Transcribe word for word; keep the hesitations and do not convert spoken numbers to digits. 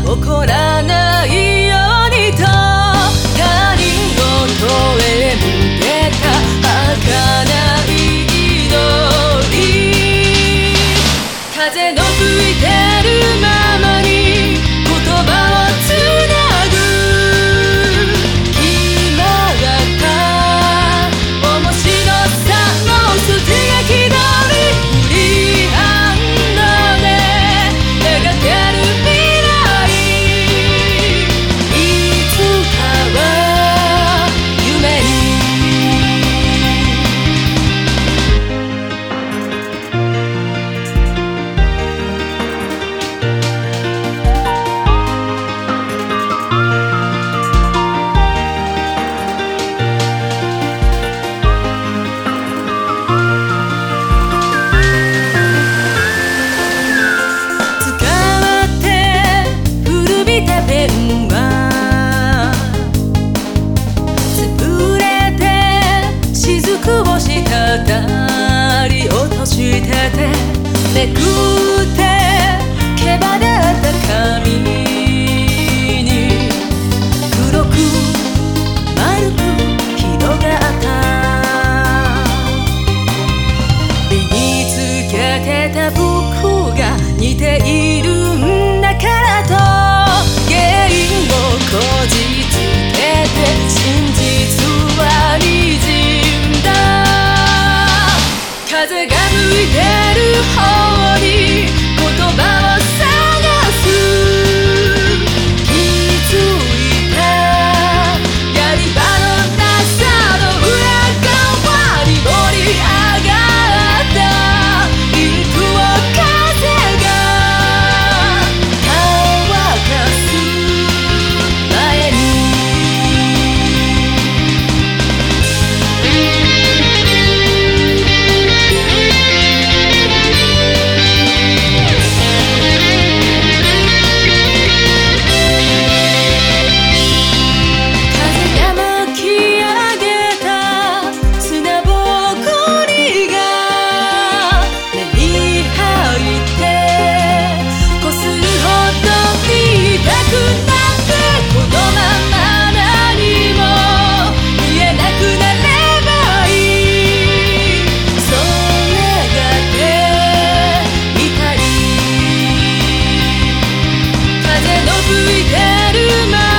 怒らないようにと他人事へ向けた儚い祈り。風の吹いてるままに言葉をつなぐ。決まった面白さの筋書き通りフリーハンドで描ける未来。いつかは夢にペンは潰れて雫を滴り落としててめくって毛羽立った髪に黒く丸く広がった身につけてた僕が似ているんだからとこじつけて真実は滲んだ。風が吹いてる方に言葉を探す。気づいたやり場のなさの裏側に盛り上がったインクを風が乾かす。吹いてる